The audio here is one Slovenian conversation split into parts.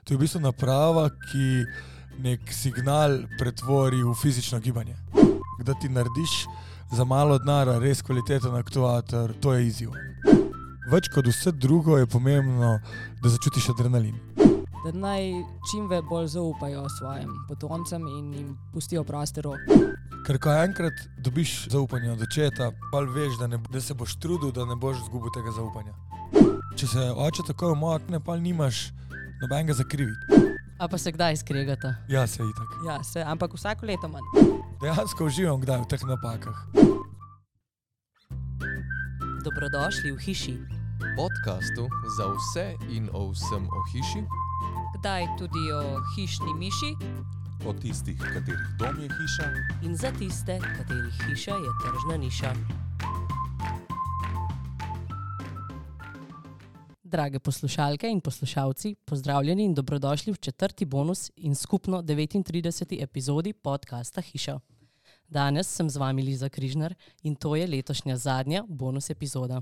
To je v bistvu naprava, ki nek signal pretvori v fizično gibanje. Da ti narediš za malo denarja res kvaliteten aktuator, to je izziv. Več kot vse drugo je pomembno, da začutiš adrenalin. Da naj čim bolj zaupajo svojim potomcem in jim pustijo prosti rok. Ker ko enkrat dobiš zaupanje od očeta, pa veš, da se boš trudil, da ne boš izgubil tega zaupanja. Če se oče takoj umakne, pa nimaš nobenega za kriviti. A pa se kdaj skregata? Ja, se itak. Ja, ampak vsako leto manj. Dejansko uživam kdaj v teh napakah. Dobrodošli v hiši. Podcastu za vse in o vsem o hiši. Kdaj tudi o hišni miši. O tistih, katerih dom je hiša. In za tiste, katerih hiša je tržna niša. Drage poslušalke in poslušalci, pozdravljeni in dobrodošli v 4. bonus in skupno 39. epizodi podcasta Hiša. Danes sem z vami Liza Križnar in to je letošnja zadnja bonus epizoda.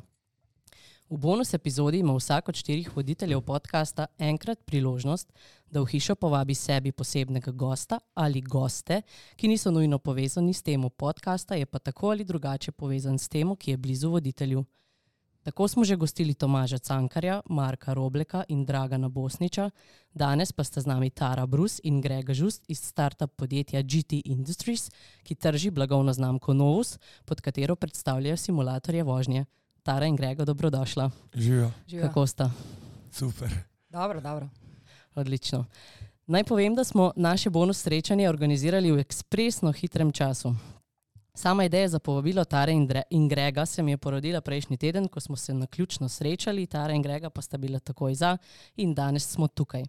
V bonus epizodi ima vsak od 4 voditeljev podcasta enkrat priložnost, da v hišo povabi sebi posebnega gosta ali goste, ki niso nujno povezani s temo podcasta, je pa tako ali drugače povezan s temo, ki je blizu voditelju. Tako smo že gostili Tomaža Cankarja, Marka Robleka in Dragana Bosniča, danes pa sta z nami Tara Brus in Grega Žust iz startup podjetja GT Industries, ki trži blagovno znamko Novus, pod katero predstavljajo simulatorje vožnje. Tara in Grega, dobrodošla. Živijo. Kako sta? Super. Dobro. Odlično. Naj povem, da smo naše bonus srečanje organizirali v ekspresno hitrem času. Sama ideja za povabilo Tare in Grega se mi je porodila prejšnji teden, ko smo se naključno srečali, Tara in Grega pa sta bila takoj za in danes smo tukaj.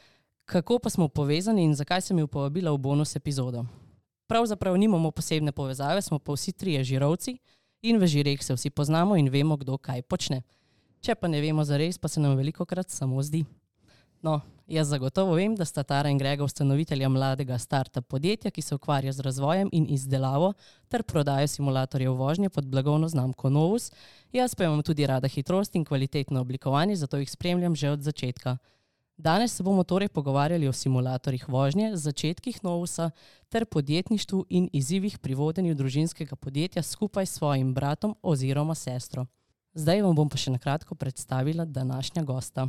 Kako pa smo povezani in zakaj sem ju povabila v bonus epizodo? Pravzaprav nimamo posebne povezave, smo pa vsi trije žirovci in v žireh se vsi poznamo in vemo, kdo kaj počne. Če pa ne vemo zares, pa se nam velikokrat samo zdi. No, jaz zagotovo vem, da sta Tara in Grega ustanovitelja mladega startup podjetja, ki se ukvarja z razvojem in izdelavo ter prodajo simulatorjev vožnje pod blagovno znamko Novus. Jaz pa imam tudi rada hitrost in kvalitetno oblikovanje, zato jih spremljam že od začetka. Danes se bomo torej pogovarjali o simulatorjih vožnje, začetkih Novusa ter podjetništvu in izzivih pri vodenju družinskega podjetja skupaj s svojim bratom oziroma sestro. Zdaj vam bom pa še na kratko predstavila današnja gosta.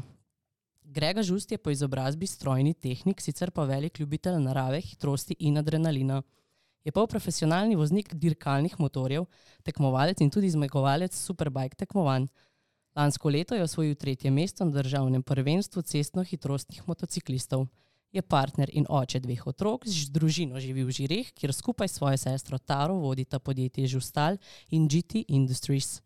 Grega Žust je po izobrazbi strojni tehnik, sicer pa velik ljubitelj narave, hitrosti in adrenalina. Je polprofesionalni voznik dirkalnih motorjev, tekmovalec in tudi zmagovalec Superbike tekmovanj. Lansko leto je osvojil 3. mesto na državnem prvenstvu cestno-hitrostnih motociklistov. Je partner in oče 2 otrok, z družino živi v Žireh, kjer skupaj s svojo sestro Taro vodita podjetje Žustal in GT Industries.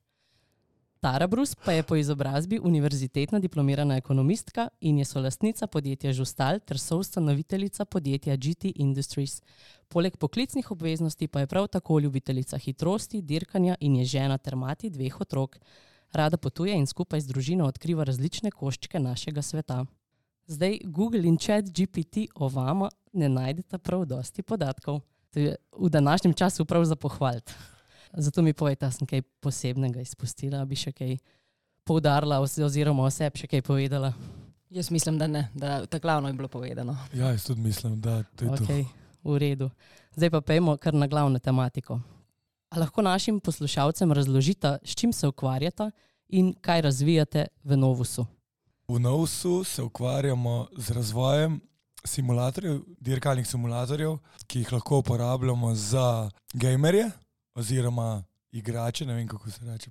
Tara Brus pa je po izobrazbi univerzitetna diplomirana ekonomistka in je solastnica podjetja Žustal ter soustanoviteljica podjetja GT Industries. Poleg poklicnih obveznosti pa je prav tako ljubiteljica hitrosti, dirkanja in je žena ter mati 2 otrok. Rada potuje in skupaj z družino odkriva različne koščke našega sveta. Zdaj Google in ChatGPT o vama ne najdeta prav dosti podatkov. To je v današnjem času prav za pohvaliti. Zato mi povejte, sem kaj posebnega izpustila, bi še kaj poudarila oziroma o sebi še kaj povedala. Jaz mislim, da ne, da ta glavno je bilo povedano. Ja, jaz tudi mislim, da to je to. Okay, v redu. Zdaj pa pejmo kar na glavno tematiko. A lahko našim poslušalcem razložite, s čim se ukvarjate in kaj razvijate v Novusu? V Novusu se ukvarjamo z razvojem simulatorjev, dirkalnih simulatorjev, ki jih lahko uporabljamo za gamerje oziroma igrače, ne vem, kako se reče.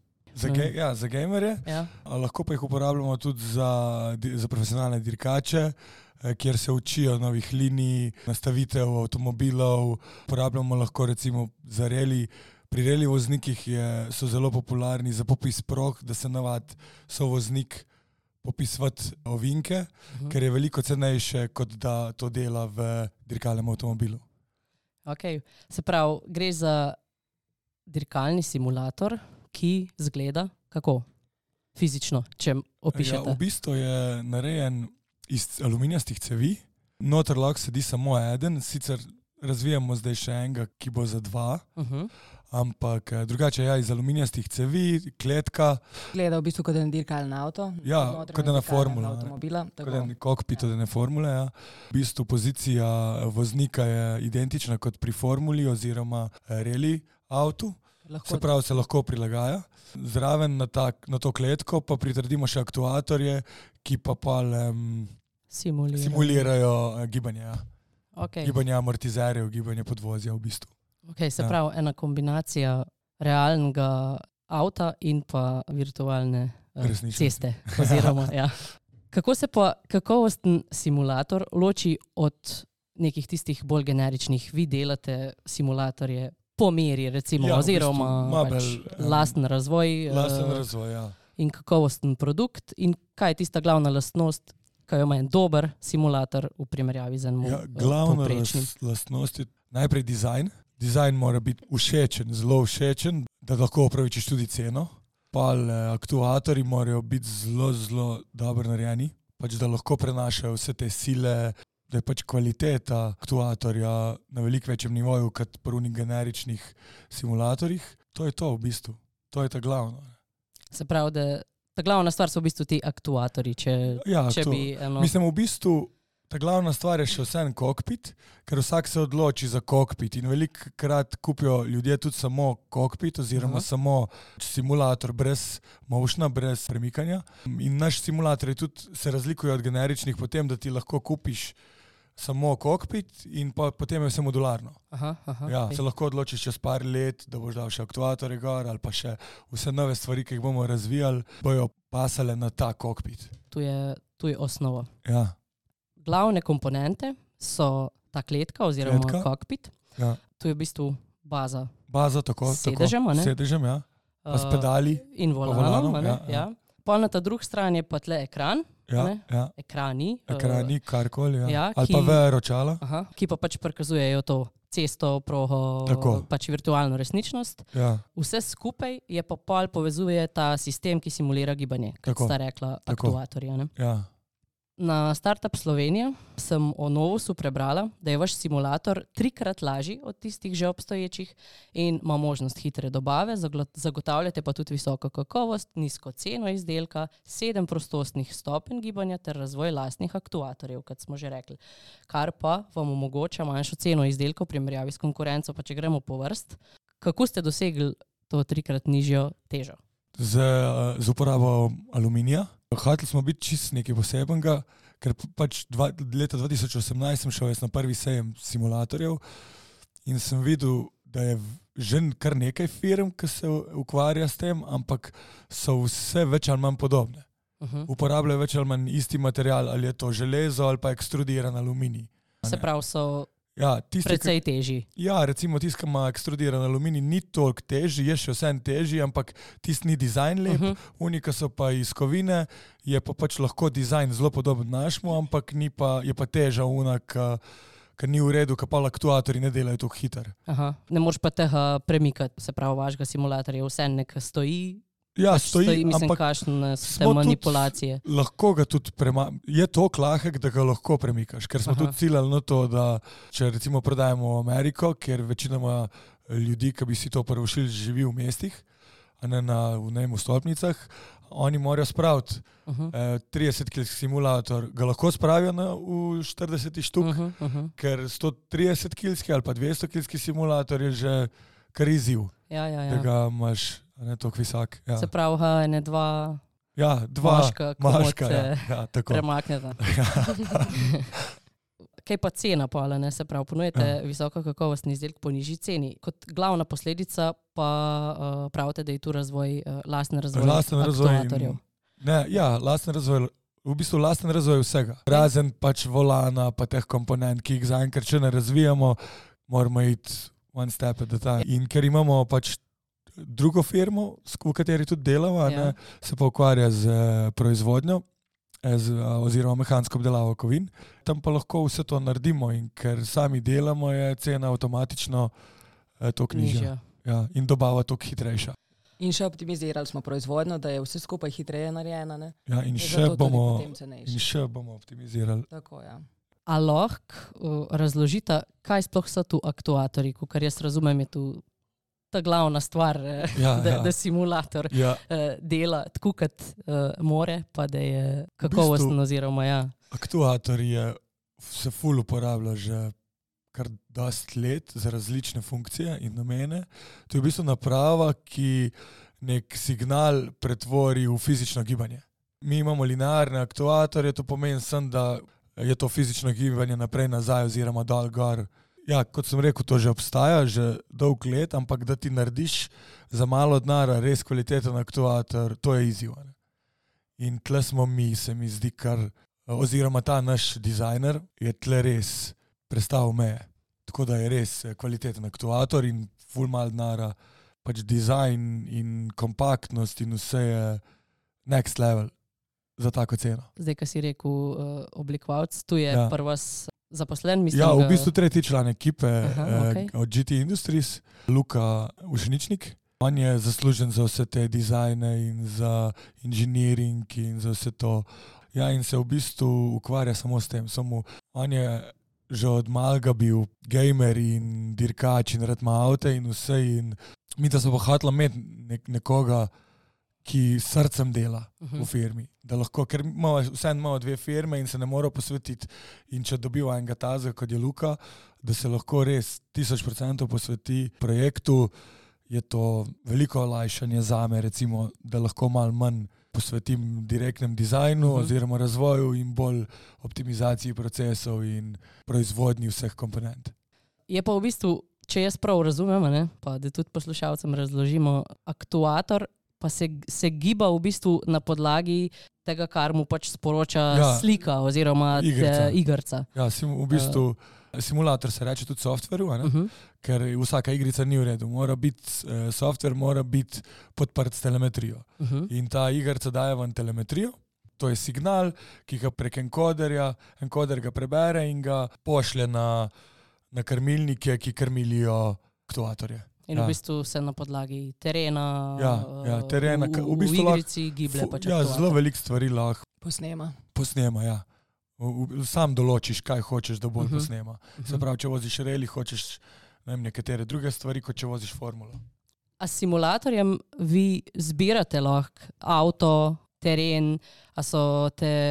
Za gamerje. Ja. Lahko pa jih uporabljamo tudi za profesionalne dirkače, kjer se učijo novih linij, nastavitev avtomobilov. Uporabljamo lahko recimo za reli. Pri reli voznikih so zelo popularni za popis prog, da se navadi sovoznik popisovati ovinke, ker je veliko cenejše, kot da to dela v dirkalnem avtomobilu. Ok, se pravi, gre za dirkalni simulator, ki zgleda kako? Fizično, če opišete. Ja, v bistvu je narejen iz aluminijastih cevi. Noter lahko sedi samo eden, sicer razvijamo zdaj še enega, ki bo za 2. ampak drugače iz aluminijastih cevi, kletka, Gleda v bistvu kot en dirkalni avto. ja, notranjost kot ena dirkalnega formula, ne. avtomobila. kot en kokpit od ene formule. Ja. V bistvu pozicija voznika je identična kot pri formuli oziroma reli avtu, se pravi, se lahko prilagaja. Zraven na to kletko pa pritrdimo še aktuatorje, ki pa simulirajo gibanje. Ja. Okay. Gibanje amortizerjev, gibanje podvozja v bistvu. Okay, se pravi, ena kombinacija realnega avta in pa virtualne ceste. Oziroma, ja. Kako se pa kakovosten simulator loči od nekih tistih bolj generičnih? Vi delate simulatorje po meri, recimo, Ja, v oziroma bistvu lasten razvoj, Lasten razvoj, ja. in kakovosten produkt. In kaj je tista glavna lastnost, kaj ima en dober simulator v primerjavi z enim Glavna povprečnim? lastnost je najprej dizajn. Dizajn mora biti všečen, zelo všečen, da lahko upravičiš tudi ceno. Aktuatorji morajo biti zelo, zelo dobro narejeni, da lahko prenašajo vse te sile, da je kvaliteta aktuatorja na veliko večjem nivoju kot pri unih generičnih simulatorjih. To je to v bistvu. To je ta glavno. Se pravi, da ta glavna stvar so v bistvu ti aktuatorji, če bi eno... Mislim, v bistvu ta glavna stvar je še vseeno kokpit, ker vsak se odloči za kokpit in velikokrat kupijo ljudje tudi samo kokpit oziroma samo simulator brez motiona, brez premikanja. In naš simulator je tudi, se razlikuje od generičnih po tem, da ti lahko kupiš samo kokpit in potem je vse modularno. Se lahko odločiš čez par let, da boš dal še aktuatorje gor ali pa še vse nove stvari, ki jih bomo razvijali, bojo pasale na ta kokpit. Tu je osnova. Ja. Glavne komponente so ta kletka oziroma kokpit. Ja. Tu je v bistvu baza. Baza, tako. Sedežem, Sedežem, ja. Pa s pedali. In volanom, ja. Pol na ta drugi strani je pa tle ekran. Ja. Ekrani, karkoli, ja, ali pa VR-očala. Ki pa prikazujejo to cesto, progo, virtualno resničnost. Ja. Vse skupaj je pa pol povezuje ta sistem, ki simulira gibanje, kot sta rekla aktuatorja. Ja. Na Startup Slovenija sem o Novusu prebrala, da je vaš simulator 3-krat lažji od tistih že obstoječih in ima možnost hitre dobave, zagotavljate pa tudi visoko kakovost, nizko ceno izdelka, 7 prostostnih stopenj gibanja ter razvoj lastnih aktuatorjev, kot smo že rekli. Kar pa vam omogoča manjšo ceno izdelka v primerjavi s konkurenco, pa če gremo po vrst. Kako ste dosegli to 3-krat nižjo težo? Z uporabo aluminija. Hoteli smo biti čist nekaj posebenega, ker leta 2018 sem šel na prvi sejem simulatorjev in sem videl, da je že kar nekaj firm, ki se ukvarja s tem, ampak so vse več ali manj podobne. Uporabljajo več ali manj isti material, ali je to železo ali pa ekstrudiran aluminij. Se pravi, so tisti, precej težji. Ja, recimo tisti, ki ima ekstrudiran aluminij, ni toliko težji, je še vseeno težji, ampak tisti ni dizajn lep. Oni, ki so pa iz kovine, je pa lahko dizajn zelo podoben našemu, ampak je pa teža ker ni v redu, ker pa aktuatorji ne delajo tako hitro. Ne moreš pa tega premikati, se pravi, vašega simulatorja vseeno nekaj stoji. Ja, stoji, mislim, kakšne te manipulacije. Lahko ga tudi je toliko lahek, da ga lahko premikaš, ker smo tudi ciljali na to, da če recimo prodajemo v Ameriko, kjer večinoma ljudi, ki bi si to prvošili, živi v mestih, a ne v stolpnicah, oni morajo spraviti 30-kilski simulator, ga lahko spravijo v 40 štuk, ker 130-kilski ali pa 200-kilski simulator je že kar izziv, da ga imaš ne toliko visok. Ja. Se pravi, ene dva maška, premakneta. Kaj pa cena pola, ne? Se pravi, ponujete visoko kakovostni izdelek po nižji ceni. Kot glavna posledica pa pravite, da je tu lasten razvoj aktuatorjev. Lasten razvoj, v bistvu lasten razvoj vsega. Razen volana, pa teh komponent, ki jih zaenkrat še ne razvijamo, moramo iti one step at a time. In ker imamo drugo firmo, v kateri tudi delava, se pa ukvarja z proizvodnjo oziroma mehansko obdelavo kovin. Tam pa lahko vse to naredimo in ker sami delamo, je cena avtomatično toliko nižja. In dobava toliko hitrejša. In še optimizirali smo proizvodnjo, da je vse skupaj hitreje narejeno. In še bomo optimizirali. Tako, ja. A lahko razložite, kaj sploh so tu aktuatorji, kar jaz razumem, je tu ta glavna stvar, da simulator dela tako, kot more, pa da je kakovosten oziroma Aktuator se ful uporablja že kar dosti let za različne funkcije in namene. To je v bistvu naprava, ki nek signal pretvori v fizično gibanje. Mi imamo linearne aktuatorje, to pomeni sem, da je to fizično gibanje naprej, nazaj oziroma dol, gor. Ja, kot sem rekel, to že obstaja, že dolg let, ampak da ti narediš za malo denarja res kvaliteten aktuator, to je izziv. In tle smo mi, se mi zdi, oziroma ta naš dizajner je tle res prestavil meje. Tako da je res kvaliteten aktuator in ful mal denarja, pač dizajn in kompaktnost in vse je next level za tako ceno. Zdaj, ko si rekel oblikovalec, tu je prva zaposlen, mislim. Ja, v bistvu tretji član ekipe od GT Industries, Luka Ušničnik. On je zaslužen za vse te dizajne in za inženiring in za vse to. Ja, in se v bistvu ukvarja samo s tem. On je že od malega bil gamer in dirkač in rad ima avte in vse. In mi da smo pa hoteli imeti nekoga, ki srcem dela v firmi. Da lahko, ker vseeno imamo 2 firme in se ne mora posvetiti. In če dobiva enega tazga, kot je Luka, da se lahko res 1000% posveti projektu, je to veliko olajšanje zame, recimo, da lahko malo manj posvetim direktnem dizajnu oziroma razvoju in bolj optimizaciji procesov in proizvodnji vseh komponent. Je pa v bistvu, če jaz prav razumem, pa da tudi poslušalcem razložimo, aktuator pa se giba v bistvu na podlagi tega, kar mu pač sporoča slika oziroma igrca. Ja, v bistvu simulator se reče tudi softveru, ker vsaka igrica ni v redu. Softver mora biti podprt s telemetrijo. In ta igrca daje ven telemetrijo, to je signal, ki ga prek enkoderja, enkoder ga prebere in ga pošlje na krmilnike, ki krmilijo aktuatorje. In v bistvu se na podlagi terena, terena v igrici giblje pač aktuator. Zelo veliko stvari lahko posnema, ja. Sam določiš, kaj hočeš, da bolj posnema. Se pravi, če voziš rally, hočeš nekatere druge stvari, kot če voziš formulo. A s simulatorjem vi zbirate lahko avto, teren, a so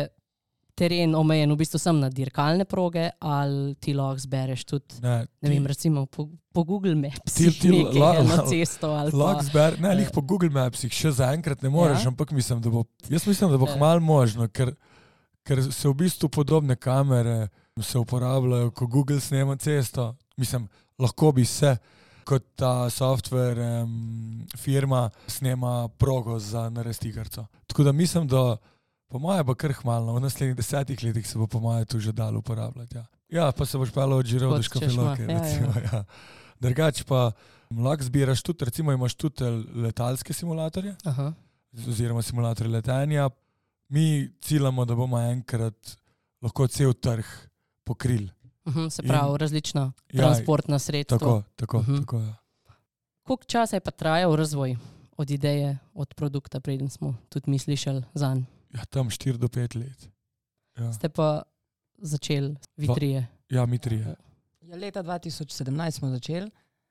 teren omejen v bistvu sem na dirkalne proge, ali ti lahko zbereš tudi, ne vem, recimo po Google Mapsih na cesto ali pa... Lih po Google Mapsih še zaenkrat ne moreš, ampak mislim, da bo kmalu možno, ker se v bistvu podobne kamere se uporabljajo, ko Google snema cesto. Mislim, lahko bi se, kot ta software firma snema progo za narediti igrco. Tako da mislim, da po moje bo kar hmalno, v naslednjih 10 letih se bo po moje tu že dalo uporabljati. Ja, pa se boš pelal od Žirov do Škofjeloke, recimo. Drugače pa lahko zbiraš tudi, recimo imaš tudi letalske simulatorje, oziroma simulatorje letenja. Mi ciljamo, da bomo enkrat lahko cel trg pokrili. Se pravi, različna transportna sredstva. Tako, ja. Koliko časa je pa trajal razvoj od ideje, od produkta, preden smo tudi mi slišali zanj? Ja, tam 4 do 5 let. Ja. Ste pa začeli vi trije? Ja, mi trije. Ja, leta 2017 smo začeli.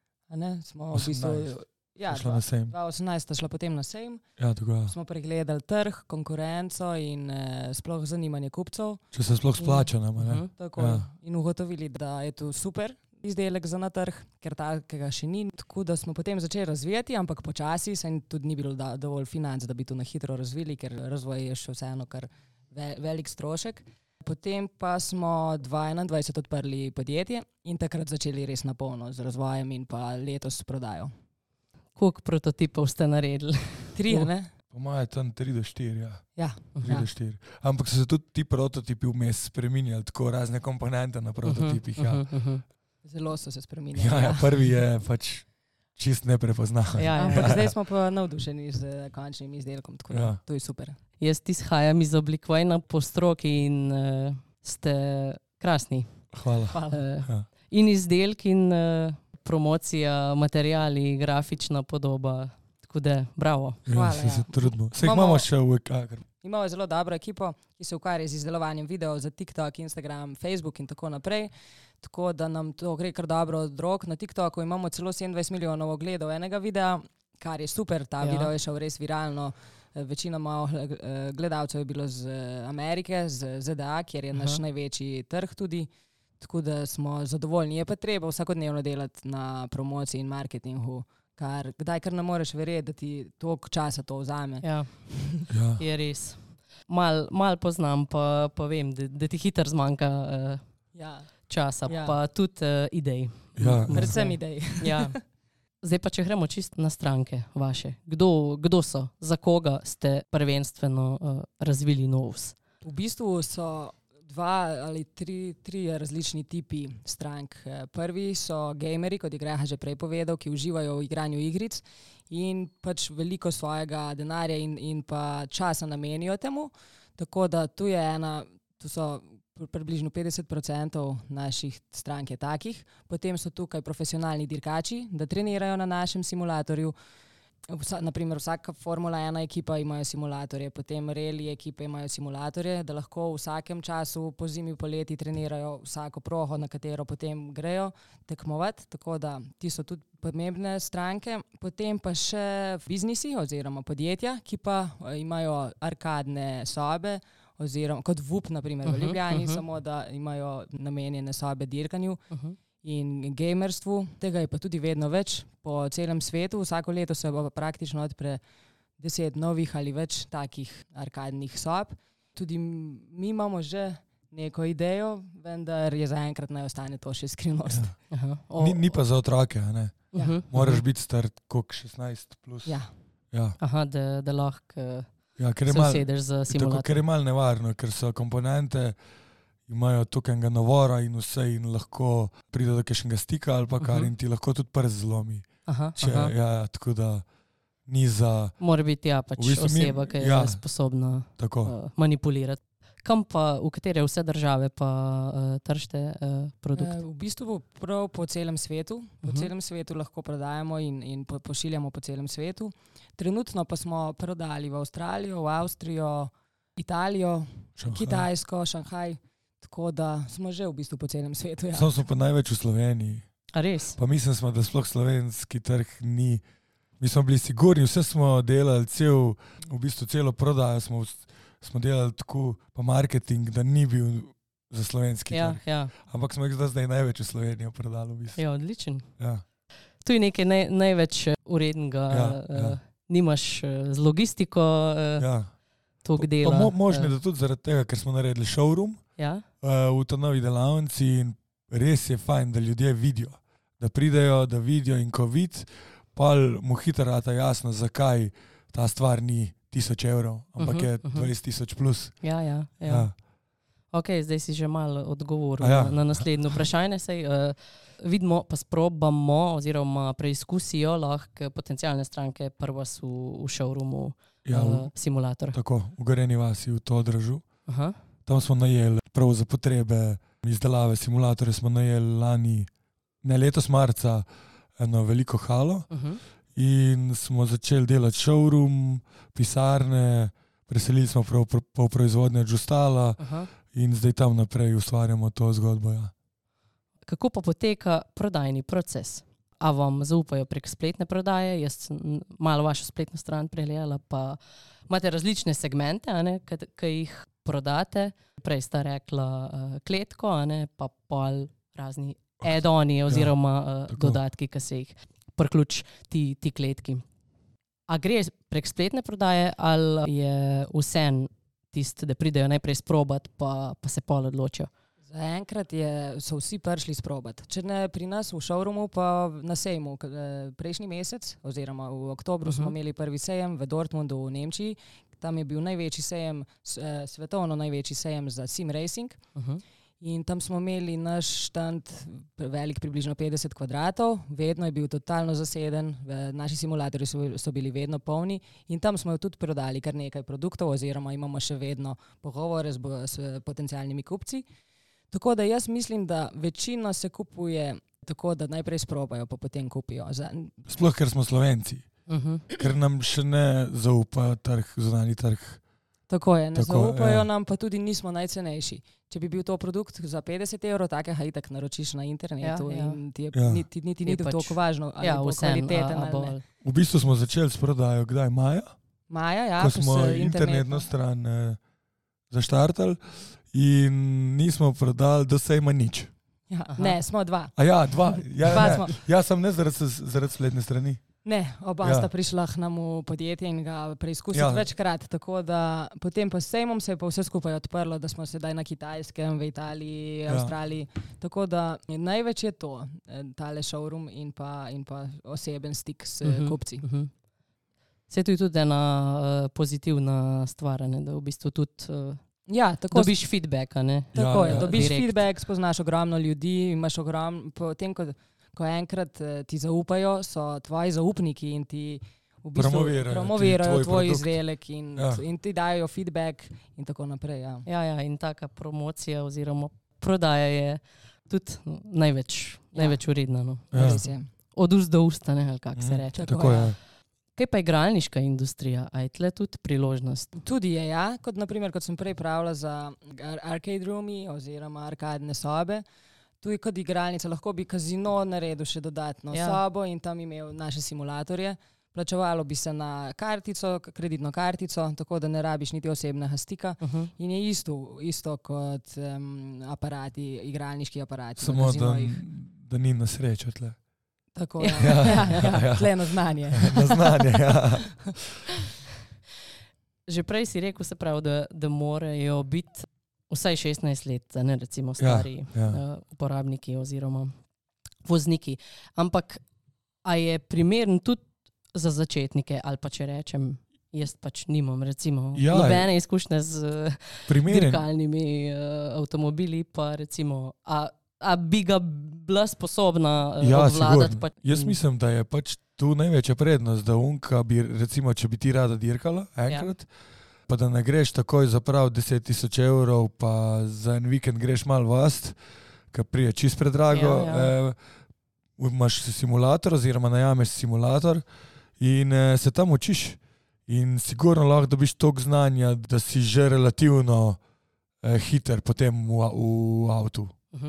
Smo v bistvu... Ja, 2018 šla potem na sejm. Ja, tako je. Smo pregledali trg, konkurenco in sploh zanimanje kupcev. Če se sploh splača nama, ne? Tako. Ja. In ugotovili, da je to super izdelek za na trg, ker takega še ni. Tako da smo potem začeli razvijati, ampak počasi se tudi ni bilo dovolj financ, da bi to na hitro razvili, ker razvoj je še vseeno kar velik strošek. Potem pa smo 2021 odprli podjetje in takrat začeli res na polno z razvojem in pa letos prodajo. Koliko prototipov ste naredili? 3, ne? Po moje tam 3 do 4, ja. Ja. 3 do 4. Ampak so se tudi ti prototipi vmes spreminjali, tako razne komponente na prototipih, ja. Zelo so se spreminjali. Ja, prvi je pač čist neprepoznaven. Ampak zdaj smo pa navdušeni z končnim izdelkom, tako da to je super. Jaz izhajam iz oblikovanja po stroki in ste krasni. Hvala. In izdelki in... promocija, materiali, grafična podoba, tako da bravo. Ja, se trudimo. Se jih imamo še v Imajo zelo dobro ekipo, ki se ukvarja z izdelovanjem videov za TikTok, Instagram, Facebook in tako naprej. Tako da nam to gre kar dobro od rok. Na TikToku imamo celo 27 milijonov ogledov enega videa, kar je super. Ta video je šel res viralno. Večinoma gledalcev je bilo z Amerike, z ZDA, kjer je naš največji trg tudi. Tako da smo zadovoljni. Je pa treba vsakodnevno delati na promociji in marketingu, kar ne moreš verjeti, da ti toliko časa to vzame. Ja, je res. Mal poznam, pa vem, da ti hitro zmanjka časa, pa tudi idej. Predvsem idej. Ja. Zdaj pa, če gremo čisto na stranke vaše. Kdo so? Za koga ste prvenstveno razvili Novus? V bistvu so 2 ali 3 različni tipi strank. Prvi so gameri, kot je Greha že prej povedal, ki uživajo v igranju igric in pač veliko svojega denarja in pa časa namenijo temu. Tako da tu so približno 50% naših strank je takih. Potem so tukaj profesionalni dirkači, da trenirajo na našem simulatorju. Naprimer, vsaka Formula 1 ekipa imajo simulatorje, potem rally ekipe imajo simulatorje, da lahko v vsakem času po zimi, poleti trenirajo vsako progo, na katero potem grejo tekmovati. Tako da ti so tudi pomembne stranke. Potem pa še biznisi oziroma podjetja, ki pa imajo arkadne sobe, oziroma kot VUP, naprimer v Ljubljani, samo da imajo namenjene sobe dirkanju in gamerstvu. Tega je pa tudi vedno več po celem svetu. Vsako leto se pa praktično odpre 10 novih ali več takih arkadnih sob. Tudi mi imamo že neko idejo, vendar je zaenkrat naj ostane to še skrivnost. Ni pa za otroke, ne? Moraš biti star koliko 16 plus. Ja. Aha, da lahko ker je malo nevarno, ker so komponente, imajo tukajnega navora in vse in lahko pride do kakšnega stika ali pa kar in ti lahko tudi prst zlomi. Tako da ni za... Mora biti oseba, ki je sposobna manipulirati. Kam pa, v katere vse države pa tržite produkt? V bistvu prav po celem svetu. Po celem svetu lahko prodajamo in pošiljamo po celem svetu. Trenutno pa smo prodali v Avstralijo, v Avstrijo, Italijo, Kitajsko, Šanghaj. Tako da smo že v bistvu po celem svetu. Smo pa največ v Sloveniji. A res? Pa mislim, da sploh slovenski trg ni. Mi smo bili sigurni, vse smo delali, celo prodajo smo delali tako, pa marketing, da ni bil za slovenski trg. Ampak smo jih zdaj največ v Slovenijo prodali. V bistvu. Ja, odličen. Tu je nekaj največ urednega. Nimaš z logistiko toliko dela. Možno je tudi zaradi tega, ker smo naredili showroom v ta novi delavnici in res je fajn, da ljudje vidijo. Da pridejo, da vidijo in ko vidi, pa mu hitro rata jasno, zakaj ta stvar ni 1000 evrov, ampak je 20 000 plus. Ja. Ok, zdaj si že malo odgovoril na naslednje vprašanje. Vidimo, pa sprobamo oziroma preizkusijo lahko potencijalne stranke prvo v showroomu simulator. Tako, v Gorenji vasi, v Todražu. Tam smo najeli prav za potrebe izdelave simulatorja, smo najeli lani, ne letos marca, eno veliko halo in smo začeli delati showroom, pisarne, preselili smo po proizvodnje Džustala in zdaj tam naprej ustvarjamo to zgodbo. Kako pa poteka prodajni proces? A vam zaupajo prek spletne prodaje? Jaz sem malo vašo spletno stran pregledala, pa imate različne segmente, ki jih prodate. Prej sta rekla kletko, pa pol razni add-oni oziroma dodatki, ki se jih priključ ti kletki. A gre prek spletne prodaje ali je vseeno tisto, da pridejo najprej sprobati, pa se pol odločijo? Zaenkrat so vsi prišli sprobati. Če ne pri nas v showroomu, pa na sejmu. Prejšnji mesec, oziroma v oktobru smo imeli prvi sejem v Dortmundu v Nemčiji. Tam je bil največji sejem, svetovno največji sejem za sim racing. In tam smo imeli naš štand velik približno 50 kvadratov. Vedno je bil totalno zaseden, naši simulatorji so bili vedno polni in tam smo tudi prodali kar nekaj produktov oziroma imamo še vedno pogovore s potencialnimi kupci. Tako da jaz mislim, da večina se kupuje tako, da najprej sprobajo, pa potem kupijo. Sploh, ker smo Slovenci. Ker nam še ne zaupa zunanji trg Tako je, ne Tako, zaupajo ja. nam, pa tudi nismo najcenejši. Če bi bil to produkt za 50 €, takega itak naročiš na internetu Ja, ja. in ti je Ja. niti Je ni pač- toliko važno, ali Ja, bo vseeno, kvaliteten a ali bo... ne. V bistvu smo začeli s prodajo, kdaj? Maja? Maja, ja, Ko ko smo se internetno stran zaštartali in nismo prodali do sejma nič. Ja, Aha. ne, smo dva. A ja, dva. Ja, Dva ne. smo. Ja, sem ne zaradi spletne strani. Ne, oba Ja. sta prišla k nam v podjetje in ga preizkusiti Ja. večkrat, tako da potem pa s sejmom se je pa vse skupaj odprlo, da smo sedaj na Kitajskem, v Italiji, Ja. Avstraliji, tako da največ je to, tale showroom in pa oseben stik s kupci. Se to je tudi ena pozitivna stvar, ne, da v bistvu tudi Ja, tako dobiš feedback, ne? Tako Ja, je, ja. dobiš Direkt. feedback, spoznaš ogromno ljudi, imaš ogromno, potem ko enkrat ti zaupajo, so tvoji zaupniki in ti v bistvu Promovirajo ti promovirajo tvoj tvoj produkt. izdelek in, Ja. in ti dajo feedback in tako naprej. Ja. Ja, in taka promocija oziroma prodaja je tudi največ uredna. No. Ja. Res je. Od ust do usta, ne, ali kako se reče. Tako je. Kaj pa igralniška industrija? A je tle tudi priložnost? Tudi je, ja, kot naprimer, kot sem prej pravila za arcade roomi oziroma arkadne sobe. Tu je kot igralnica, lahko bi kazino naredil še dodatno sobo in tam imel naše simulatorje. Plačevalo bi se na kartico, kreditno kartico, tako da ne rabiš niti osebnega stika. In je isto kot aparati, igralniški aparati. Samo da ni na srečo tle. Tako je. Ja. Tle na znanje. Na znanje, ja. Že prej si rekel, se pravi, da morajo biti vsaj 16 let, ne recimo stari uporabniki oziroma vozniki. Ampak a je primeren tudi za začetnike, ali pa če rečem, jaz pač nimam recimo nobene izkušnje z dirkalnimi avtomobili, pa recimo, a bi ga bila sposobna obvladati? Jaz mislim, da je pač tu največja prednost, da unka bi, recimo, če bi ti rada dirkala enkrat, pa da ne greš takoj zaprav 10 000 €, pa za en vikend greš malo vast, kar prije čist predrago, imaš simulator oziroma najameš simulator in se tam učiš. In sigurno lahko dobiš toliko znanja, da si že relativno hiter potem v avtu.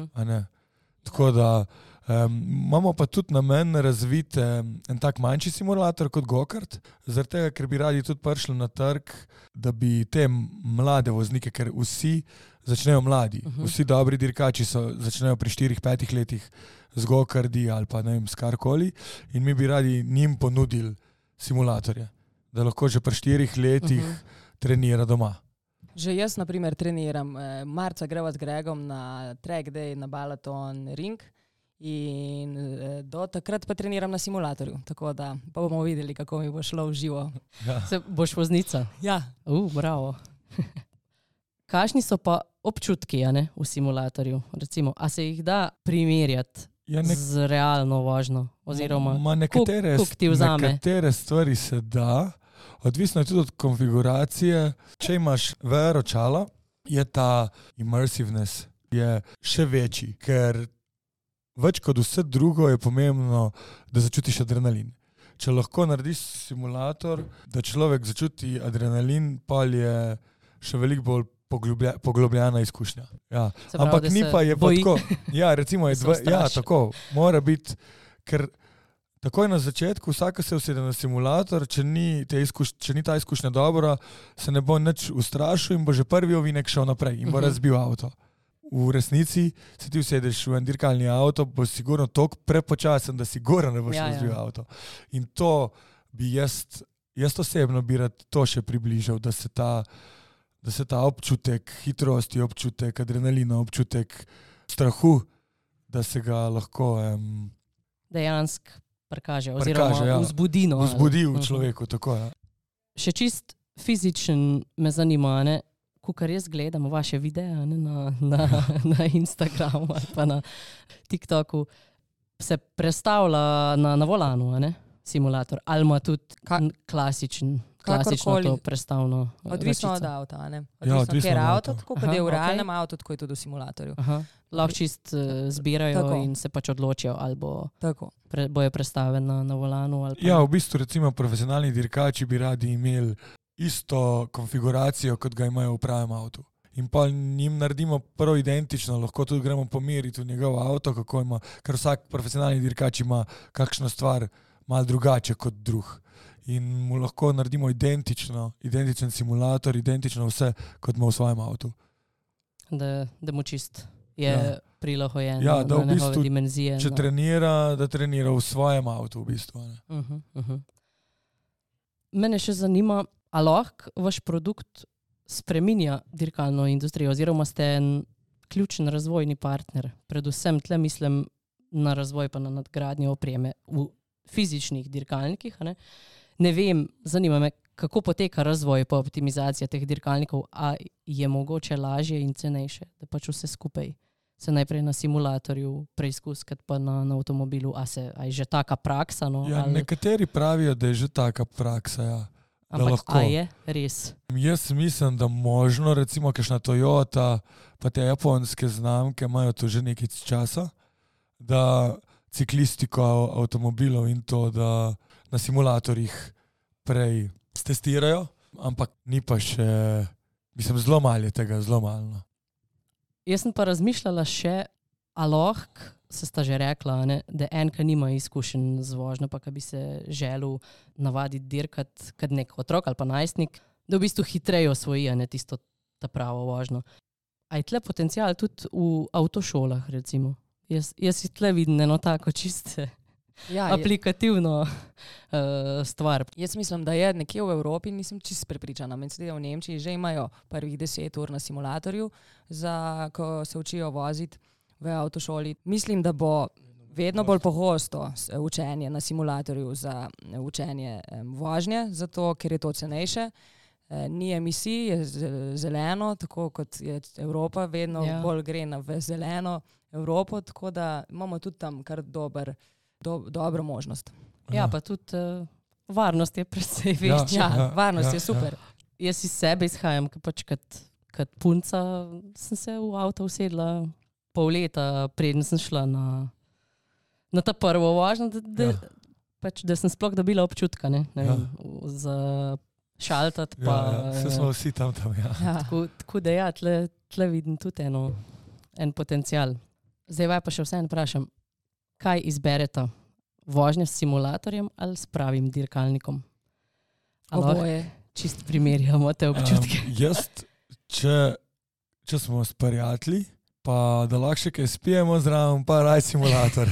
Tako da imamo pa tudi namen razviti en tak manjši simulator kot go-kart, zaradi tega, ker bi radi tudi prišli na trg, da bi te mlade voznike, ker vsi začnejo mladi, vsi dobri dirkači začnejo pri 4-5 letih z go-kardi ali pa ne vem, s karkoli, in mi bi radi njim ponudili simulatorje, da lahko že pri 4 letih trenira doma. Že jaz, na primer, treniram. Marca greva z Gregom na track day na Balaton Ring in do takrat pa treniram na simulatorju. Tako da pa bomo videli, kako mi bo šlo v živo. Ja. Se boš voznica? Ja. Bravo. Kakšni so pa občutki, v simulatorju? Recimo, a se jih da primerjati z realno vožnjo? Oziroma, koliko ti vzame? Nekatere stvari se da. Odvisno je tudi od konfiguracije. Če imaš VR očala, je ta immersiveness še večji, ker več kot vse drugo je pomembno, da začutiš adrenalin. Če lahko narediš simulator, da človek začuti adrenalin, pa je še veliko bolj poglobljena izkušnja. Ja. Ampak ni pa je pa tako. Ja, recimo je tako. Mora biti, ker takoj na začetku, vsaka se usede na simulator, če ni ta izkušnja dobra, se ne bo nič ustrašil in bo že prvi ovinek šel naprej in bo razbil avto. V resnici se ti usedeš v en dirkalni avto, bo sigurno toliko prepočasen, da sigurno ne boš razbil avto. In to bi jaz osebno bi rad to še približal, da se ta občutek hitrosti, občutek adrenalina, občutek strahu, da se ga lahko dejansko prikaže oziroma vzbudi v človeku, tako je. Še čist fizičen me zanima, kukar jaz gledam vaše videe na Instagramu ali pa na TikToku, se predstavlja na volanu, simulator, ali ima tudi klasično to predstavno. Odvisno od avta, odvisno kjer avto, tako kot je v realnem avtu, tako je tudi v simulatorju. Lahko čist zbirajo in se pač odločijo, ali bojo predstavljeni na volanu. Ja, v bistvu recimo profesionalni dirkači bi radi imeli isto konfiguracijo, kot ga imajo v pravem avtu. In pa njim naredimo prav identično, lahko tudi gremo pomeriti v njegov avto, kako ima, ker vsak profesionalni dirkač ima kakšno stvar malo drugače kot drug. In mu lahko naredimo identičen simulator, identično vse, kot ima v svojem avtu. Da mu čist je prilagojen da v na njegove bistvu, dimenzije. če trenira, da trenira v svojem avtu v bistvu. Ne. Mene še zanima, a lahko vaš produkt spreminja dirkalno industrijo oziroma ste en ključen razvojni partner. Predvsem tle mislim na razvoj pa na nadgradnjo opreme v fizičnih dirkalnikih. Ne vem, zanima me, kako poteka razvoj pa optimizacija teh dirkalnikov, a je mogoče lažje in cenejše, da pač vse skupaj se najprej na simulatorju preizkuskati pa na avtomobilu, a je že taka praksa? No, Ja, nekateri pravijo, da je že taka praksa, ja. ampak a je res? Jaz mislim, da možno, recimo kakšna Toyota, pa te japonske znamke imajo to že nekaj časa, da ciklistiko avtomobilov in to, da na simulatorjih prej testirajo, ampak ni pa še, mislim, zelo malo je tega, zelo malo. Jaz sem pa razmišljala še, a lahko, se sta že rekla, ne, da enka nima izkušenj z vožnjo, pa bi se želel navaditi dirkati kot nek otrok ali pa najstnik, da v bistvu hitreje osvoji tisto ta pravo vožnjo. A je tle potencial tudi v avtošolah, recimo? Jaz si tle vidim eno tako čiste aplikativno stvar. Jaz mislim, da je nekje v Evropi, nisem čisto prepričana. Mislim, da v Nemčiji že imajo prvih 10 ur na simulatorju, ko se učijo voziti v avtošoli. Mislim, da bo vedno bolj pogosto učenje na simulatorju za učenje vožnje, zato ker je to cenejše. Ni emisij, je zeleno, tako kot je Evropa, vedno bolj gre v zeleno Evropo, tako da imamo tudi tam kar dobro možnost. Ja, pa tudi varnost je precej večja. Varnost je super. Jaz iz sebe izhajam, ker pač kot punca sem se v avto usedla pol leta, preden sem šla na ta prvo vožnjo, da sem sploh dobila občutka, ne vem, za šaltati. Vse smo vsi tam, ja. Tako da ja, tle vidim tudi en potencial. Zdaj pa še vseeno vprašam, kaj izbereta? Vožnja s simulatorjem ali s pravim dirkalnikom? Oboje. Čist primerjamo te občutke. Jaz, če smo s prijatelji, pa da lahko še kaj spijemo zraven, pa raj simulator.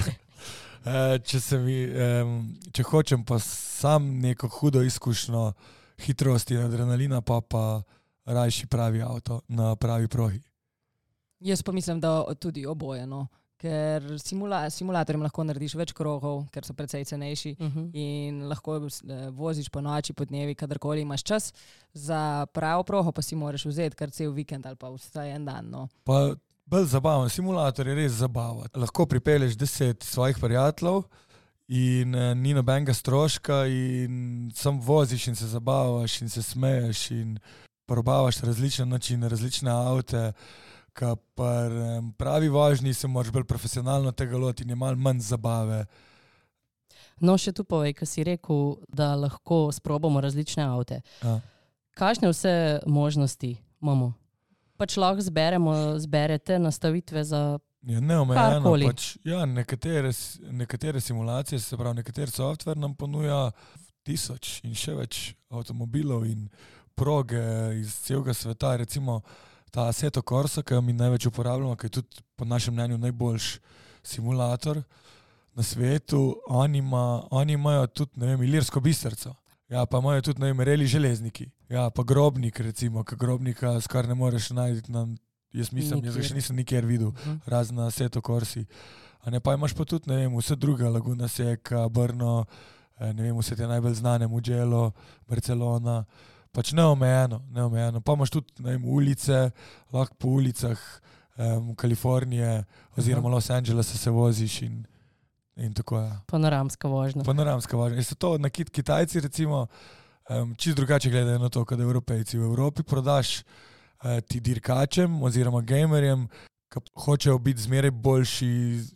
Če hočem pa sam neko hudo izkušnjo hitrosti in adrenalina, pa rajši pravi avto na pravi progi. Jaz pa mislim, da tudi oboje, no. Ker simulatorjem lahko narediš več krogov, ker so precej cenejši in lahko voziš po noči, po dnevi, kadarkoli imaš čas. Za pravo progo pa si moraš vzeti kar cel vikend ali pa vsaj en dan. No. Pa bolj zabaven, simulator je res zabava. Lahko pripelješ 10 svojih prijateljev in ni nobenega stroška in sam voziš in se zabavaš in se smeješ in probavaš različne načine, različne avte. Ka pravi vožnji se moraš bolj profesionalno tega loti in je malo manj zabave. No, še tu povej, ko si rekel, da lahko sprobamo različne avte. Kakšne vse možnosti imamo? Pač lahko zberete nastavitve za karkoli. Nekatere simulacije, se pravi, nekater software nam ponuja 1000 in še več avtomobilov in proge iz celega sveta, recimo ta Assetto Corsa, ki jo mi največ uporabljamo, ki je tudi po našem mnenju najboljši simulator na svetu, oni imajo tudi, ne vem, Ilirsko Bistrico. Ja, pa imajo tudi, ne vem, Reli železniki. Ja, pa Grobnik, recimo, ki Grobnika skar ne moreš najti na, jaz ga še nisem nikjer videl, razen na Assetto Corsi. A ne, pa imaš pa tudi, ne vem, vse druge, Laguna Seca, Brno, ne vem, vse te najbolj znane, Mugello, Barcelona. Pač neomejeno. Pa imaš tudi, ne vem, ulice, lahko po ulicah Kalifornije oziroma Los Angelesa se voziš in tako je. Panoramska vožnja. So to na Kitajci, recimo, čisto drugače gledajo na to, kot Evropejci. V Evropi prodaš ti dirkačem oziroma gamerjem, ki hočejo biti zmeraj boljši,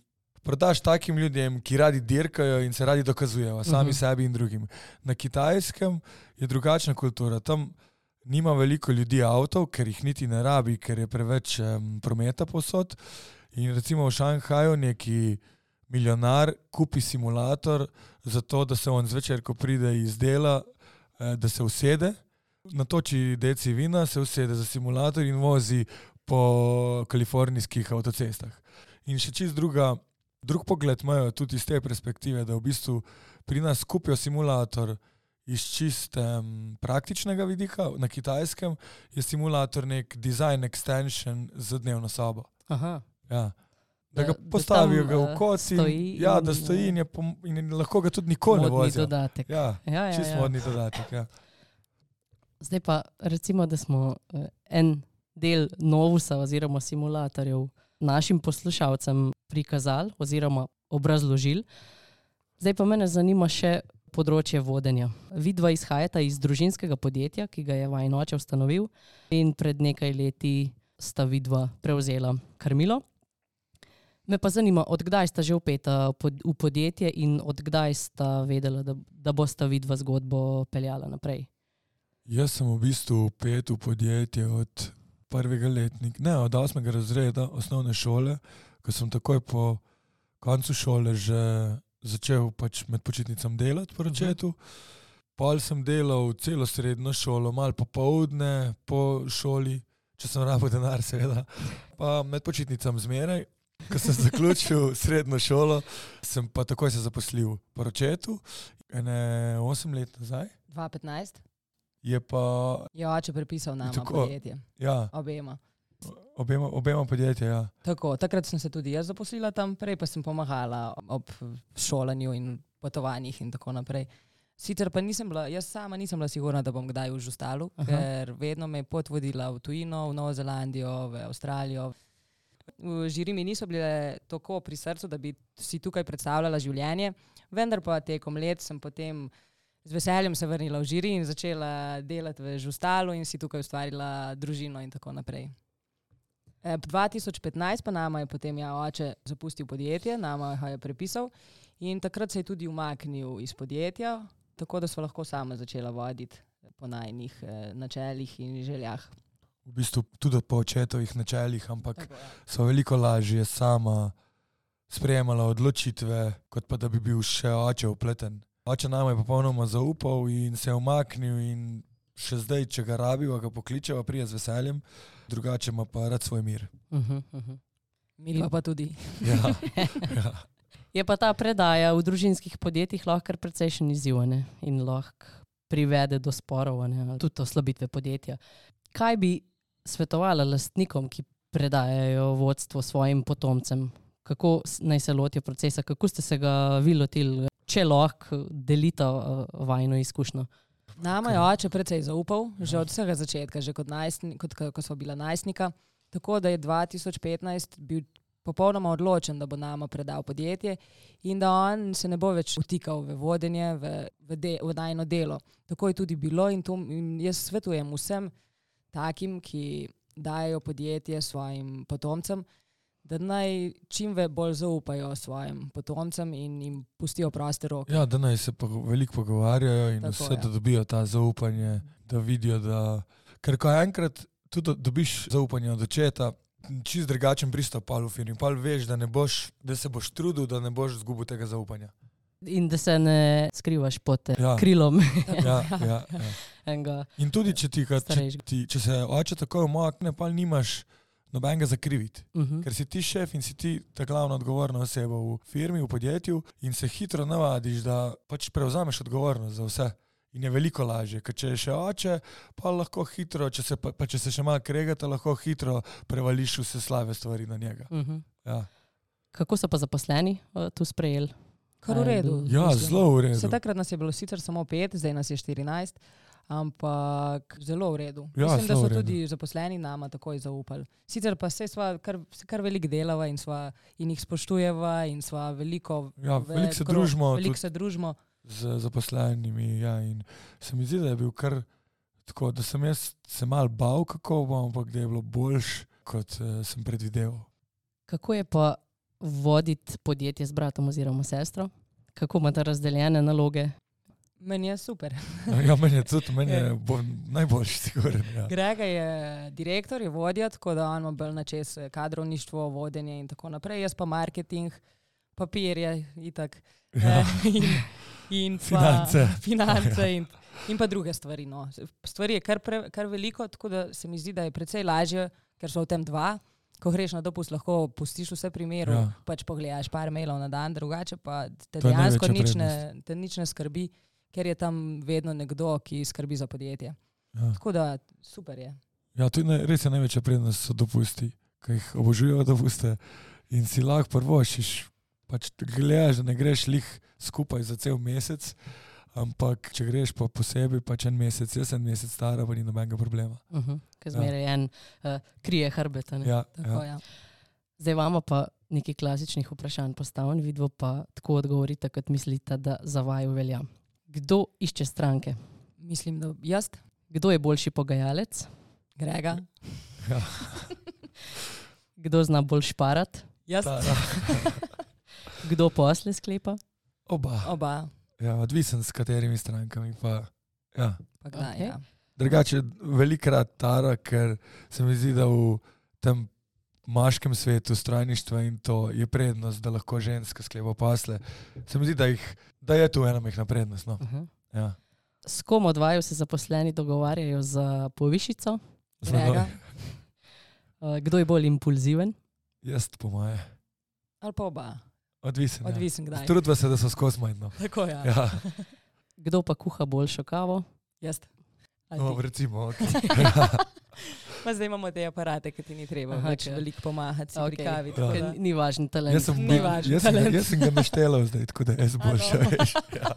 prodaš takim ljudem, ki radi dirkajo in se radi dokazujejo, sami sebi in drugim. Na Kitajskem je drugačna kultura. Tam nima veliko ljudi avtov, ker jih niti ne rabi, ker je preveč prometa povsod. In recimo v Šanghaju neki milijonar kupi simulator za to, da se on zvečer, ko pride iz dela, da se usede, natoči deci vina, se usede za simulator in vozi po kalifornijskih avtocestah. In še čist drug pogled imajo tudi iz te perspektive, da v bistvu pri nas kupijo simulator iz čist praktičnega vidika. Na Kitajskem je simulator nek design extension za dnevno sobo. Aha. Ja. Da ga postavijo ga v koci, da stoji in lahko ga tudi nikoli ne vozijo. Modni dodatek. Ja, čist modni dodatek, ja. Zdaj pa recimo, da smo en del novusa oziroma simulatorjev našim poslušalcem prikazali oziroma obrazložili. Zdaj pa mene zanima še področje vodenja. Vidva izhajata iz družinskega podjetja, ki ga je vajin oče ustanovil, in pred nekaj leti sta vidva prevzela krmilo. Me pa zanima, odkdaj sta že vpeta v podjetje in odkdaj sta vedela, da bosta vidva zgodbo peljala naprej? Jaz sem v bistvu vpet v podjetje od prvega letnika, od 8. razreda osnovne šole, ko sem takoj po koncu šole že začel med počitnicam delati po očetu. Pol sem delal celo srednjo šolo, malo popoldne po šoli, če sem rabil denar seveda, pa med počitnicam zmeraj. Ko sem zaključil srednjo šolo, sem pa takoj se zaposlil po očetu, 8 let nazaj. 2015? Je pa... Je oče prepisal nama podjetje. Ja. Obema podjetje, ja. Tako, takrat sem se tudi jaz zaposlila tam, prej pa sem pomagala ob šolanju in potovanjih in tako naprej. Sicer pa jaz sama nisem bila sigurna, da bom kdaj v Žustalu, ker vedno me je pot vodila v tujino, v Novo Zelandijo, v Avstralijo. V žiri mi niso bile tako pri srcu, da bi si tukaj predstavljala življenje, vendar pa tekom let sem potem z veseljem se vrnila v žiri in začela delati v Žustalu in si tukaj ustvarila družino in tako naprej. 2015 pa nama je potem oče zapustil podjetje, nama je prepisal in takrat se je tudi umaknil iz podjetja, tako da sva lahko sama začela voditi po najinih načelih in željah. V bistvu tudi po očetovih načelih, ampak so veliko lažje sama sprejemala odločitve, kot pa da bi bil še oče vpleten. Oče nama je popolnoma zaupal in se je umaknil in še zdaj, če ga rabiva, ga pokličeva, prije z veseljem, drugače ima pa rad svoj mir. Milva pa tudi. Ja. Je pa ta predaja v družinskih podjetjih lahko kar precejšen izziv, ne? In lahko privede do sporov, ne? Tudi oslabitve podjetja. Kaj bi svetovala lastnikom, ki predajajo vodstvo svojim potomcem? Kako naj se lotijo procesa? Kako ste se ga vi lotili, če lahko delita vajino izkušnjo? Nama je oče precej zaupal, že od vsega začetka, že ko smo bila najstnika, tako da je 2015 bil popolnoma odločen, da bo nama predal podjetje in da on se ne bo več vtikal v vodenje, v najino delo. Tako je tudi bilo in jaz svetujem vsem takim, ki dajo podjetje svojim potomcem, da naj čim bolj zaupajo svojim potomcem in jim pustijo proste roke. Ja, da naj se veliko pogovarjajo in tako, da dobijo ta zaupanje, da vidijo, da... Ker ko enkrat tudi dobiš zaupanje od očeta, čist drugačen pristop v firmi, pa veš, da se boš trudil, da ne boš izgubil tega zaupanja. In da se ne skrivaš pod krilom. Ja. In tudi, če se oče tako umakne, pa nimaš nobenega zakriviti. Ker si ti šef in si ti ta glavna odgovorna oseba v firmi, v podjetju in se hitro navadiš, da pač prevzameš odgovornost za vse. In je veliko lažje, ker če je še oče, pa lahko hitro, če se še malo kregate, lahko hitro prevališ vse slabe stvari na njega. Ja. Kako so pa zaposleni tu sprejeli? Kar v redu. Ja, zelo v redu. Takrat nas je bilo sicer samo 5, zdaj nas je 14, ampak zelo v redu. Ja, mislim, da so tudi zaposleni nama takoj zaupali. Sicer pa sva kar veliko delava in jih spoštujeva in sva veliko se družimo. Z zaposlenimi, ja, in se mi zdi, da je bil kar tako, da sem jaz se malo bal, kako bom, ampak da je bilo boljš, kot sem predvideval. Kako je pa voditi podjetje z bratom oziroma sestro? Kako imate razdeljene naloge? Meni je super. Ja, meni je tudi, najboljši sigurno. Ja. Grega je direktor, je vodja, tako da on ima bolj na čez kadrovništvo, vodenje in tako naprej. Jaz pa marketing, papirje itak. Ja. In pa finance in pa druge stvari. No. Stvari je kar veliko, tako da se mi zdi, da je precej lažje, ker so v tem dva. Ko greš na dopust, lahko pustiš vse primeru, pač pogledaš par mailov na dan, drugače pa te dejansko nič ne skrbi, ker je tam vedno nekdo, ki skrbi za podjetje. Ja. Tako da super je. Ja, to je res največja prednost so dopusti, ki jih obožujejo dopuste in si lahko prvošiš. Pač gledaš, da ne greš lih skupaj za cel mesec, ampak če greš pa posebej, pač en mesec, jaz en mesec stara, pa ni nobenega problema. Ker zmeraj en krije hrbet. Ja, tako, ja. Zdaj vama pa nekaj klasičnih vprašanj postavim, vidvo pa tako odgovorite, kot mislite, da za vaju velja. Kdo išče stranke? Mislim, da jaz. Kdo je boljši pogajalec? Grega. Ja. Kdo zna bolj šparat? Jaz. Kdo posle sklepa? Oba. Ja, odvisen s katerimi strankami pa, ja. Pa kdaj, Okay. ja. Drugače, velikrat Tara, ker se mi zdi, da v tem moškem svetu strojništva in to je prednost, da lahko ženska sklepa posle. Se mi zdi, da je tu ena mehna prednost. No. Ja. S kom od vaju se zaposleni dogovarjajo za povišico? Grega. Kdo je bolj impulziven? Jaz po moje. Ali pa oba. Odvisen, kdaj. Trudva se, da so skozi majhno. Tako, ja. Ja. Kdo pa kuha boljšo kavo? Jaz. No, recimo, okay. Pa zdaj imamo te aparate, ki ti ni treba več veliko pomahati si pri kavi. Ja. Ni važen talent. Jaz sem ga naštelal zdaj, tako da jaz boljša, veš. Ja.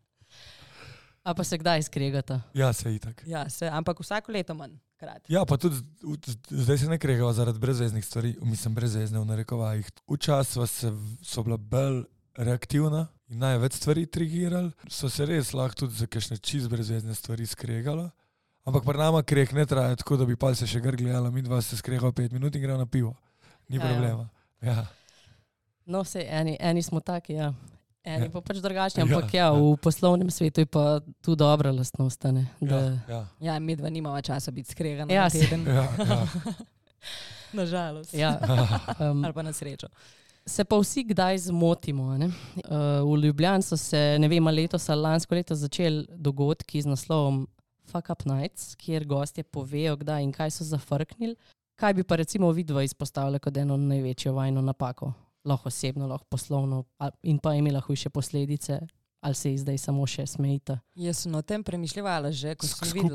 A pa se kdaj skregata? Ja, se itak. Ja, ampak vsako leto manj krat. Ja, pa tudi zdaj se ne kregava zaradi brezveznih stvari, mislim brezvezne v narekovajih. Včasih so bila bolj reaktivna in največ stvari trigirali, so se res lahko tudi za kakšne čist brezvezne stvari skregala. Ampak pri nama kreg ne traja tako, da bi pa se še gledala, mi dva se skregala 5 minut in gremo na pivo. Ni problema. Ja. No, vse eni smo taki, ja. Eni pa pač drugačni, ampak v poslovnem svetu je pa tu dobra lastnost. Ja, mi dva nimava časa biti skregana na teden. Ja. Nažalost. Ja. Ali pa na srečo. Se pa vsi kdaj zmotimo. Ne? V Ljubljani so se, ne vem, letos ali lansko leto začeli dogodki z naslovom Fuck Up Nights, kjer gostje povejo, kdaj in kaj so zafrknili. Kaj bi pa recimo vidva izpostavila kot eno največjo vajno napako? Lahko osebno, lahko poslovno in pa imela hujše posledice, ali se zdaj samo še smejite? Jaz sem o tem premišljevala že, ko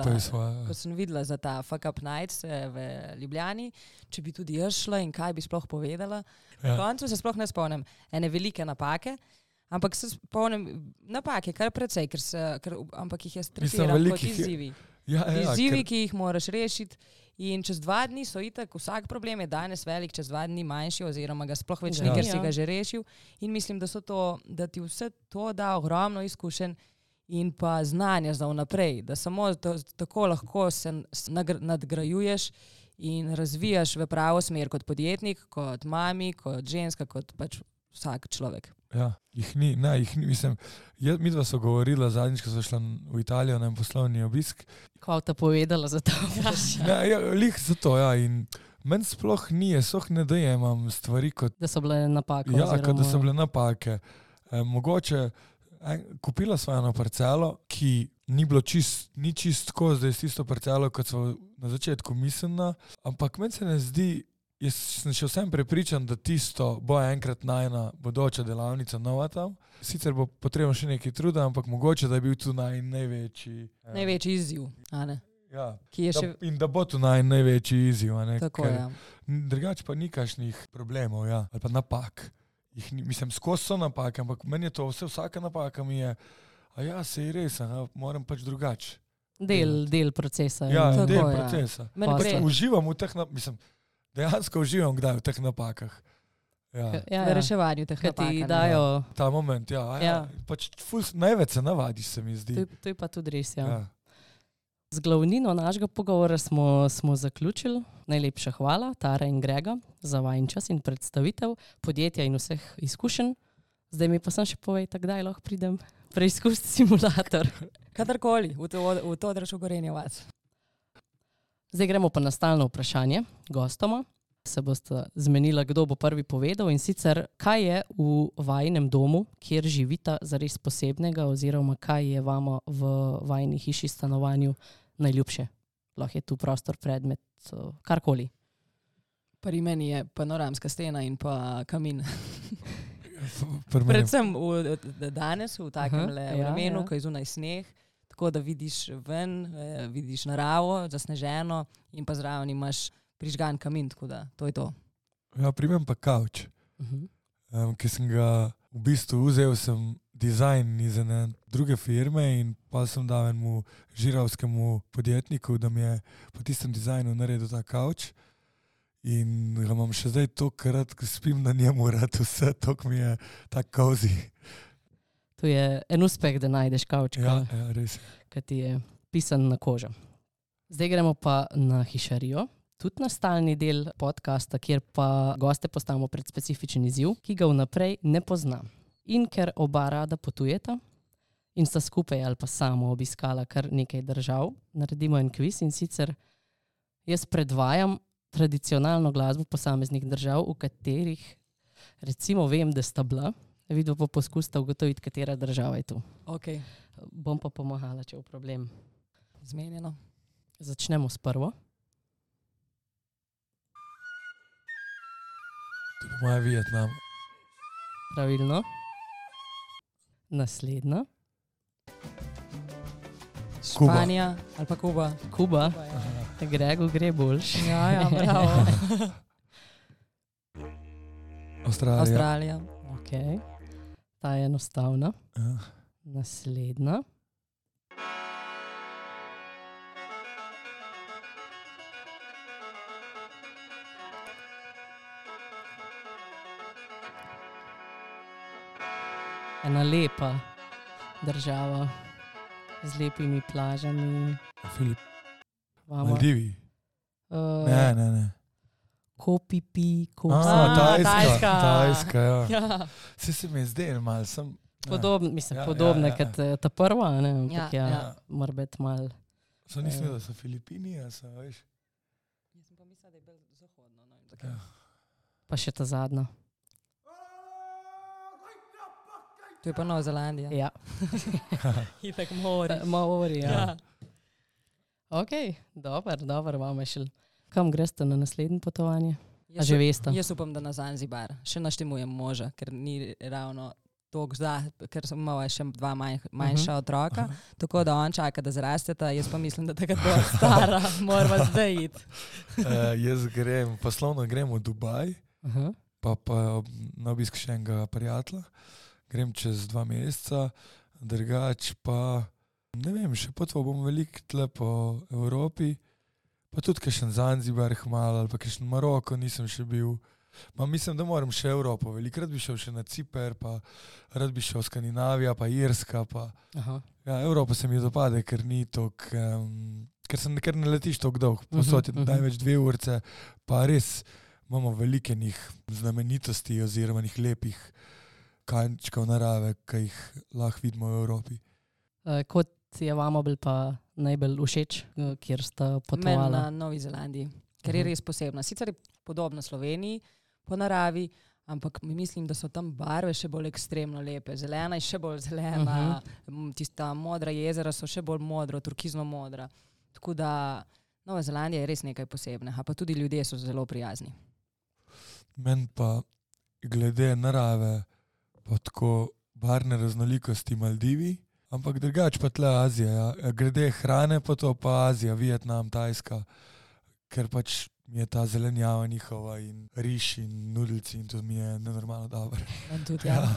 sem videla za ta Fuck Up Nights v Ljubljani, če bi tudi jaz šla in kaj bi sploh povedala. Na koncu se sploh ne spomnim ene velike napake, ampak se spomnim napake kar precej, ampak jih jaz tretiram kot izzivi. Izzivi, ki jih moraš rešiti. In čez 2 dni so itak, vsak problem je danes velik, čez 2 dni manjši oziroma ga sploh več ni, ker si ga že rešil. In mislim, da ti vse to da ogromno izkušenj in pa znanja za vnaprej, da samo tako lahko se nadgrajuješ in razvijaš v pravo smer kot podjetnik, kot mami, kot ženska, kot pač vsak človek. Ja, jih ni, mislim, mi dva so govorila zadnjič, ko so šla v Italijo na poslovni obisk. Kva ta povedala za to? Lih za to, ja, in meni sploh ni, sploh ne dojemam stvari kot... Da so bile napake. Ja, kot da so bile napake. Mogoče kupila sva eno parcelo, ki ni bilo ni čist tako, zdaj s tisto parcelo, kot so na začetku mislila, ampak meni se ne zdi, jaz sem še vsem prepričan, da tisto bo enkrat najna bodoča delavnica nova tam. Sicer bo potrebno še nekaj truda, ampak mogoče, da je bil tu največji... Največji izziv, a ne? Ja, in da bo tu največji izziv, a ne? Tako, ja. Drugače pa nikašnih problemov, ja, ali pa napak. Mislim, skozi so napake, ampak meni je to vsaka napaka mi je, a ja, se je res, moram pač drugače. Del procesa. Ja, tako, del procesa. Uživam v teh napakah, dejansko uživam kdaj v teh napakah. Ja. V reševanju teh napak. Ti dajo... Ta moment, ja. Pač največ se navadiš, se mi zdi. To je pa tudi res, ja. Z glavnino našega pogovora smo zaključili. Najlepša hvala, Tara in Grega, za vajin čas in predstavitev podjetja in vseh izkušenj. Zdaj mi pa sem še povejte, kdaj lahko pridem preizkusiti simulator. Kadarkoli, v to držo Gorenje vas. Zdaj gremo pa na stalno vprašanje gostoma. Se boste zmenila, kdo bo prvi povedal in sicer, kaj je v vajinem domu, kjer živita zares posebnega oziroma kaj je vama v vajni hiši, stanovanju najljubše. Lahko je tu prostor, predmet, karkoli. Pri meni je panoramska stena in pa kamin. Predvsem Danes v takem vremenu, ko je zunaj sneh, tako da vidiš ven, vidiš naravo, zasneženo in pa zraven imaš prižgan kamin, tako da to je to. Ja, pri meni pa kavč. Ki sem ga v bistvu vzel, sem dizajn iz ene druge firme in pa sem dal enemu žiravskemu podjetniku, da mi je po tistem dizajnu naredil ta kavč. In ga imam še zdaj toliko rad, ko spim na njemu rad vse, toliko mi je tak cozy. To je en uspeh, da najdeš kavč, res. Ki ti je pisan na kožo. Zdaj gremo pa na hišarijo. Tudi na stalni del podcasta, kjer pa goste postavimo pred specifičen izziv, ki ga vnaprej ne pozna. In ker oba rada potujeta in sta skupaj ali pa samo obiskala kar nekaj držav, naredimo en kviz in sicer jaz predvajam tradicionalno glasbo posameznih držav, v katerih recimo vem, da sta bila, vidva pa poskusita ugotoviti, katera država je tu. Okay. Bom pa pomagala, če je problem. Zmenjeno. Začnemo s prvo. To je moja Vietnam. Pravilno. Naslednja. Španija ali pa Kuba. Kuba. Gregu gre boljš. Ja, bravo. Avstralija. Ok. Ta je enostavna. Ja. Naslednja. Ena lepa država z lepimi plažami. Maldivi. Ne. Kopipi, Tajska, ja. Ja. Se mi je zdaj malo, sem... Podobne kot ta prva, ne? Ampak mora biti malo... So nisem, da so Filipini, so, veš? Jaz sem pa mislila, da je bolj zahodno. Pa še ta zadnja. To je pa Nova Zelandija. Ja. Itak mori. Mori, ja. Ok, dober vam je šel. Kam greste na naslednje potovanje? A že veste? Jaz upam, da na Zanzibar. Še naštimujem moža, ker ni ravno toliko ker sem imala še dva manjša otroka, tako da on čaka, da zrasteta, jaz pa mislim, da takrat bo stara, morava zdaj iti. Jaz poslovno grem v Dubaj, pa na obisk še enega prijatelja. Grem čez 2 meseca, drugač pa, ne vem, še potoval bom veliko tle po Evropi, pa tudi kakšen Zanzibar malo, ali pa kakšen Maroko nisem še bil. Mislim, da moram še Evropo, velikrat bi šel še na Ciper, pa rad bi šel Skandinavija, pa Irska, pa... Ja, Evropa se mi dopade, ker ni tok, ker ne letiš tok dolg, posod je največ 2 urce, pa res imamo velike njih znamenitosti oziroma njih lepih kančkov narave, ki jih lahko vidimo v Evropi. Kot je vama bil pa najbolj všeč, kjer sta potovala? Meni na Novi Zelandiji, ker je res posebna. Sicer je podobna Sloveniji po naravi, ampak mislim, da so tam barve še bolj ekstremno lepe. Zelena je še bolj zelena, tista modra jezera so še bolj modra, turkizno modra. Tako da Nova Zelandija je res nekaj posebnega, pa tudi ljudje so zelo prijazni. Meni pa glede narave pa tako barvne raznolikosti Maldivi, ampak drugač pa tle Azija. Ja. Glede hrane pa to pa Azija, Vietnam, Tajska, ker pač mi je ta zelenjava njihova in riž in nudelci in to mi je nenormalno dobro. Tudi, ja.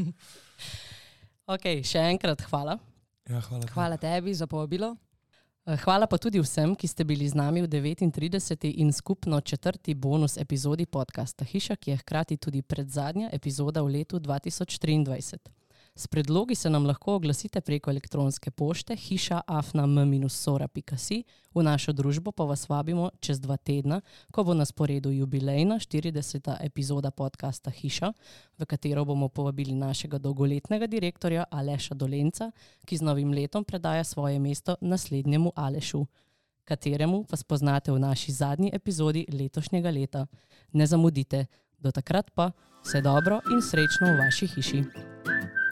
Ok, še enkrat hvala. Ja, hvala tebi za povabilo. Hvala pa tudi vsem, ki ste bili z nami v 39. in skupno 4. bonus epizodi podcasta Hiša, ki je hkrati tudi predzadnja epizoda v letu 2023. S predlogi se nam lahko oglasite preko elektronske pošte hiša@m-sora.si. V našo družbo pa vas vabimo čez 2 tedna, ko bo na sporedu jubilejna 40. epizoda podcasta Hiša, v katero bomo povabili našega dolgoletnega direktorja Aleša Dolenca, ki z novim letom predaja svoje mesto naslednjemu Alešu, kateremu pa spoznate v naši zadnji epizodi letošnjega leta. Ne zamudite, do takrat pa vse dobro in srečno v vaši hiši.